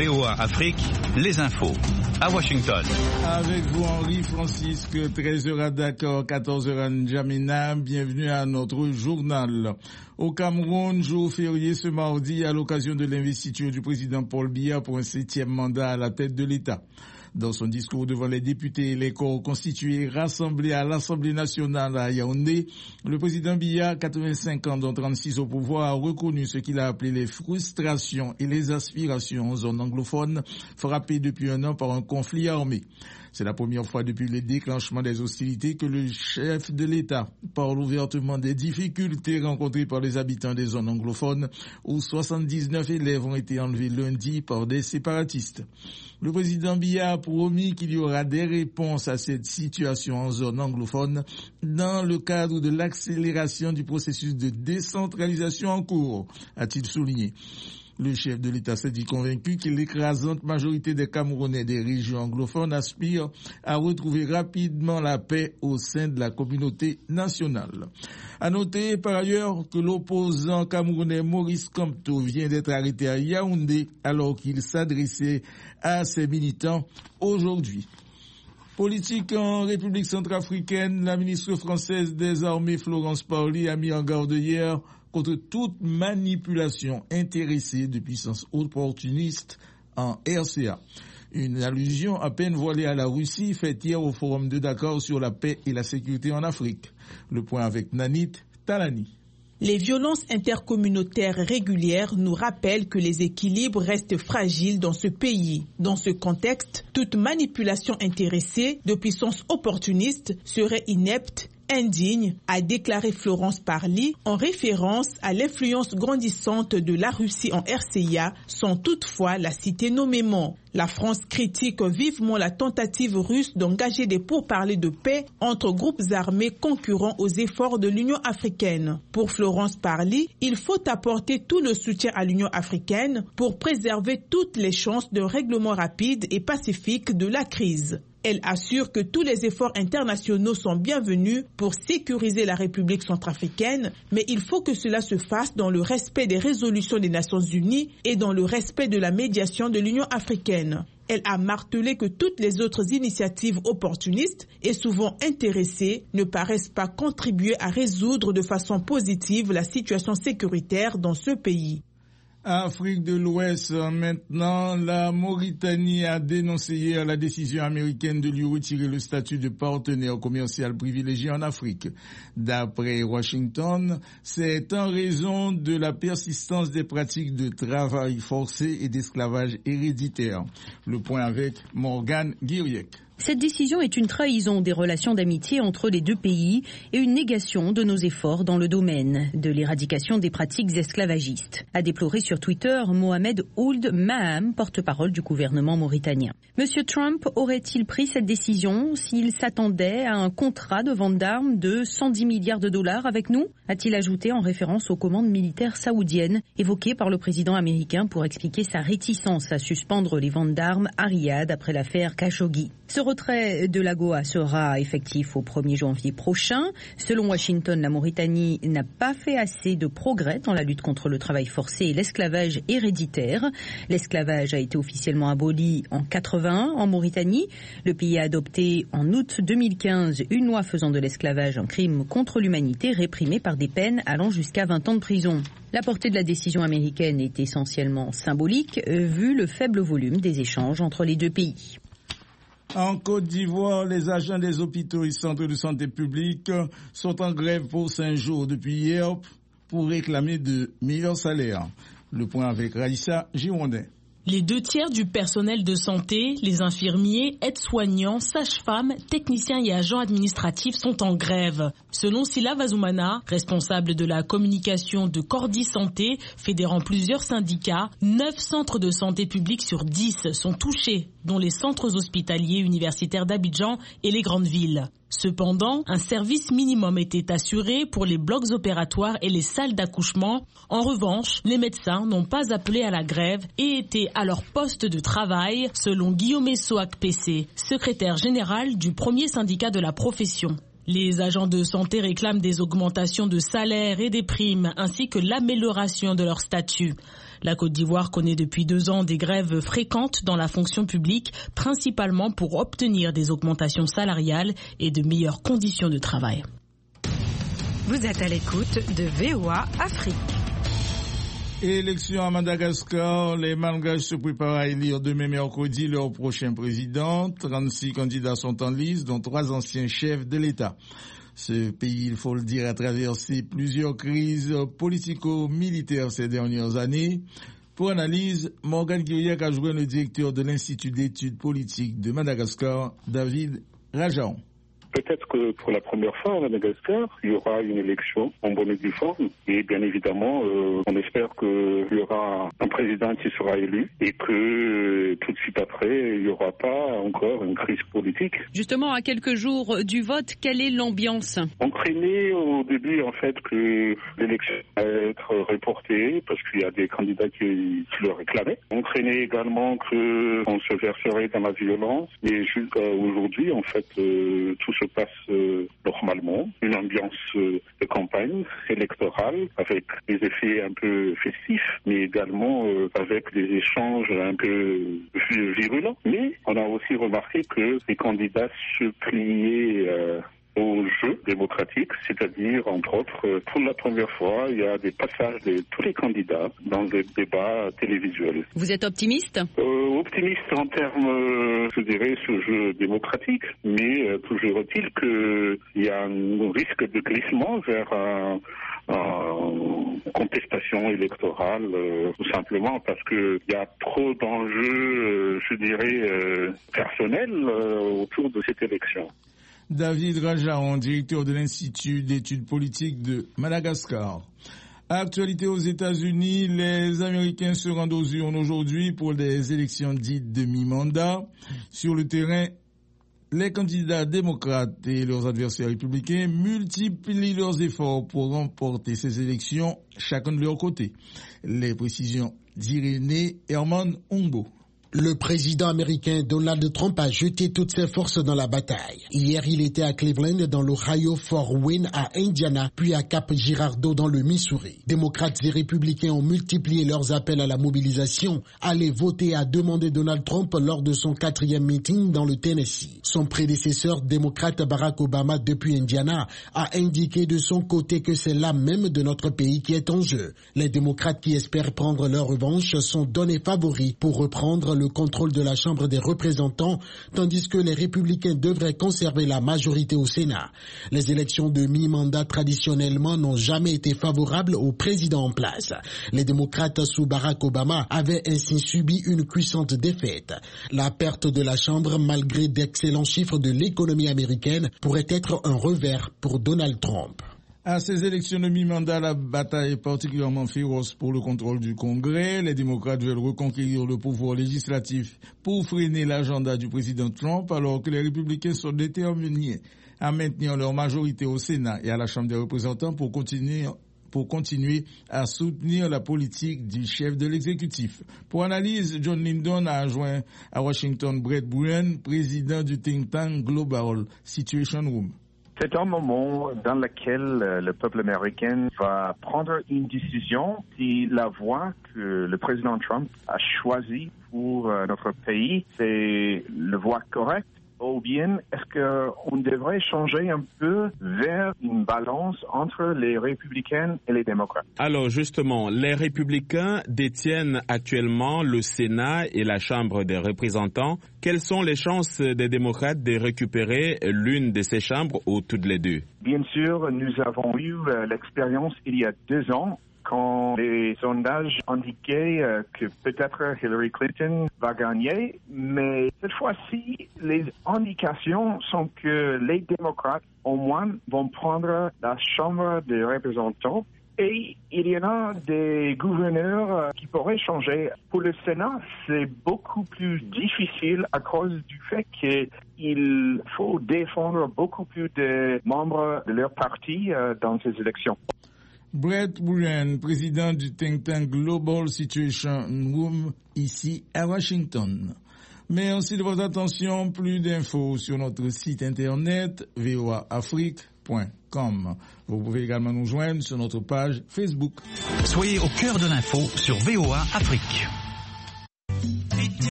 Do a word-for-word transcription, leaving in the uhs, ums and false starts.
V O A Afrique, les infos. À Washington. Avec vous, Henri Francisque, treize heures à Dakar, quatorze heures à N'Djamena. Bienvenue à notre journal. Au Cameroun, jour férié ce mardi à l'occasion de l'investiture du président Paul Biya pour un septième mandat à la tête de l'État. Dans son discours devant les députés et les corps constitués rassemblés à l'Assemblée nationale à Yaoundé, le président Biya, quatre-vingt-cinq ans dont trente-six au pouvoir, a reconnu ce qu'il a appelé les frustrations et les aspirations en zone anglophone frappées depuis un an par un conflit armé. C'est la première fois depuis le déclenchement des hostilités que le chef de l'État parle ouvertement des difficultés rencontrées par les habitants des zones anglophones où soixante-dix-neuf élèves ont été enlevés lundi par des séparatistes. Le président Biya a promis qu'il y aura des réponses à cette situation en zone anglophone dans le cadre de l'accélération du processus de décentralisation en cours, a-t-il souligné. Le chef de l'État s'est dit convaincu que l'écrasante majorité des Camerounais des régions anglophones aspirent à retrouver rapidement la paix au sein de la communauté nationale. À noter par ailleurs que l'opposant camerounais Maurice Kamto vient d'être arrêté à Yaoundé alors qu'il s'adressait à ses militants aujourd'hui. Politique en République centrafricaine, la ministre française des Armées Florence Parly a mis en garde hier contre toute manipulation intéressée de puissances opportunistes en R C A. Une allusion à peine voilée à la Russie faite hier au Forum de Dakar sur la paix et la sécurité en Afrique. Le point avec Nanit Talani. Les violences intercommunautaires régulières nous rappellent que les équilibres restent fragiles dans ce pays. Dans ce contexte, toute manipulation intéressée de puissances opportunistes serait inepte, indigne, a déclaré Florence Parly en référence à l'influence grandissante de la Russie en R C A sans toutefois la citer nommément. La France critique vivement la tentative russe d'engager des pourparlers de paix entre groupes armés concurrents aux efforts de l'Union africaine. Pour Florence Parly, il faut apporter tout le soutien à l'Union africaine pour préserver toutes les chances de règlement rapide et pacifique de la crise. Elle assure que tous les efforts internationaux sont bienvenus pour sécuriser la République centrafricaine, mais il faut que cela se fasse dans le respect des résolutions des Nations Unies et dans le respect de la médiation de l'Union africaine. Elle a martelé que toutes les autres initiatives opportunistes et souvent intéressées ne paraissent pas contribuer à résoudre de façon positive la situation sécuritaire dans ce pays. Afrique de l'Ouest, maintenant, la Mauritanie a dénoncé hier la décision américaine de lui retirer le statut de partenaire commercial privilégié en Afrique. D'après Washington, c'est en raison de la persistance des pratiques de travail forcé et d'esclavage héréditaire. Le point avec Morgane Guiriec. Cette décision est une trahison des relations d'amitié entre les deux pays et une négation de nos efforts dans le domaine de l'éradication des pratiques esclavagistes, a déploré sur Twitter Mohamed Ould Maham, porte-parole du gouvernement mauritanien. Monsieur Trump aurait-il pris cette décision s'il s'attendait à un contrat de vente d'armes de cent dix milliards de dollars avec nous, a-t-il ajouté en référence aux commandes militaires saoudiennes évoquées par le président américain pour expliquer sa réticence à suspendre les ventes d'armes à Riyad après l'affaire Khashoggi. Ce retrait de l'AGOA sera effectif au premier janvier prochain. Selon Washington, la Mauritanie n'a pas fait assez de progrès dans la lutte contre le travail forcé et l'esclavage héréditaire. L'esclavage a été officiellement aboli en quatre-vingt-un en Mauritanie. Le pays a adopté en août deux mille quinze une loi faisant de l'esclavage un crime contre l'humanité réprimé par des peines allant jusqu'à vingt ans de prison. La portée de la décision américaine est essentiellement symbolique, vu le faible volume des échanges entre les deux pays. En Côte d'Ivoire, les agents des hôpitaux et centres de santé publics sont en grève pour cinq jours depuis hier pour réclamer de meilleurs salaires. Le point avec Raïssa Girondin. Les deux tiers du personnel de santé, les infirmiers, aides-soignants, sages-femmes, techniciens et agents administratifs sont en grève. Selon Sila Vazoumana, responsable de la communication de Cordi Santé, fédérant plusieurs syndicats, neuf centres de santé publics sur dix sont touchés, dont les centres hospitaliers universitaires d'Abidjan et les grandes villes. Cependant, un service minimum était assuré pour les blocs opératoires et les salles d'accouchement. En revanche, les médecins n'ont pas appelé à la grève et étaient à leur poste de travail, selon Guillaume Soak P C, secrétaire général du premier syndicat de la profession. Les agents de santé réclament des augmentations de salaire et des primes, ainsi que l'amélioration de leur statut. La Côte d'Ivoire connaît depuis deux ans des grèves fréquentes dans la fonction publique, principalement pour obtenir des augmentations salariales et de meilleures conditions de travail. Vous êtes à l'écoute de V O A Afrique. Élection à Madagascar, les Malgaches se préparent à élire demain mercredi leur prochain président. trente-six candidats sont en lice, dont trois anciens chefs de l'État. Ce pays, il faut le dire, a traversé plusieurs crises politico-militaires ces dernières années. Pour analyse, Morgan Guiriac a joué le directeur de l'Institut d'études politiques de Madagascar, David Rajaon. Peut-être que pour la première fois à Madagascar, il y aura une élection en bonne et due forme. Et bien évidemment, euh, on espère qu'il y aura un président qui sera élu et que euh, tout de suite après, il n'y aura pas encore une crise politique. Justement, à quelques jours du vote, quelle est l'ambiance ? On craignait au début en fait que l'élection allait être reportée parce qu'il y a des candidats qui, qui le réclamaient. On craignait également qu'on se verserait dans la violence. Et jusqu'à aujourd'hui, en fait, euh, tout se passe euh, normalement, une ambiance euh, de campagne électorale avec des effets un peu festifs, mais également euh, avec des échanges un peu virulents. Mais on a aussi remarqué que les candidats se pliaient euh, au jeu démocratique, c'est-à-dire, entre autres, pour la première fois, il y a des passages de tous les candidats dans des débats télévisuels. Vous êtes optimiste ? euh, Optimiste en termes, euh, je dirais, ce jeu démocratique, mais euh, toujours est-il qu'il y a un risque de glissement vers un... Euh, contestation électorale, euh, tout simplement parce que il y a trop d'enjeux, euh, je dirais, euh, personnels euh, autour de cette élection. David Rajaon, directeur de l'Institut d'études politiques de Madagascar. Actualité aux États-Unis, les Américains se rendent aux urnes aujourd'hui pour des élections dites de mi-mandat. Sur le terrain, les candidats démocrates et leurs adversaires républicains multiplient leurs efforts pour remporter ces élections, chacun de leur côté. Les précisions d'Irénée Herman Ongbo. Le président américain Donald Trump a jeté toutes ses forces dans la bataille. Hier, il était à Cleveland dans l'Ohio, Fort Wayne à Indiana, puis à Cap Girardeau dans le Missouri. Démocrates et républicains ont multiplié leurs appels à la mobilisation. Aller voter a demandé Donald Trump lors de son quatrième meeting dans le Tennessee. Son prédécesseur démocrate Barack Obama depuis Indiana a indiqué de son côté que c'est l'âme même de notre pays qui est en jeu. Les démocrates qui espèrent prendre leur revanche sont donnés favoris pour reprendre le contrôle de la Chambre des représentants, tandis que les républicains devraient conserver la majorité au Sénat. Les élections de mi-mandat traditionnellement n'ont jamais été favorables au président en place. Les démocrates sous Barack Obama avaient ainsi subi une cuisante défaite. La perte de la Chambre, malgré d'excellents chiffres de l'économie américaine, pourrait être un revers pour Donald Trump. À ces élections de mi-mandat, la bataille est particulièrement féroce pour le contrôle du Congrès. Les démocrates veulent reconquérir le pouvoir législatif pour freiner l'agenda du président Trump, alors que les républicains sont déterminés à maintenir leur majorité au Sénat et à la Chambre des représentants pour continuer pour continuer à soutenir la politique du chef de l'exécutif. Pour analyse, John Lyndon a joint à Washington Brett Bruen, président du think tank Global Situation Room. C'est un moment dans lequel le peuple américain va prendre une décision si la voie que le président Trump a choisie pour notre pays, c'est la voie correcte. Ou bien, est-ce qu'on devrait changer un peu vers une balance entre les républicains et les démocrates? Alors justement, les républicains détiennent actuellement le Sénat et la Chambre des représentants. Quelles sont les chances des démocrates de récupérer l'une de ces chambres ou toutes les deux? Bien sûr, nous avons eu l'expérience il y a deux ans quand les sondages indiquaient euh, que peut-être Hillary Clinton va gagner, mais cette fois-ci, les indications sont que les démocrates, au moins, vont prendre la Chambre des représentants. Et il y en a des gouverneurs qui pourraient changer. Pour le Sénat, c'est beaucoup plus difficile à cause du fait qu'il faut défendre beaucoup plus de membres de leur parti euh, dans ces élections. Brett Bruen, président du think tank Global Situation Room, ici à Washington. Merci de votre attention. Plus d'infos sur notre site internet v o a afrique point com. Vous pouvez également nous joindre sur notre page Facebook. Soyez au cœur de l'info sur V O A Afrique.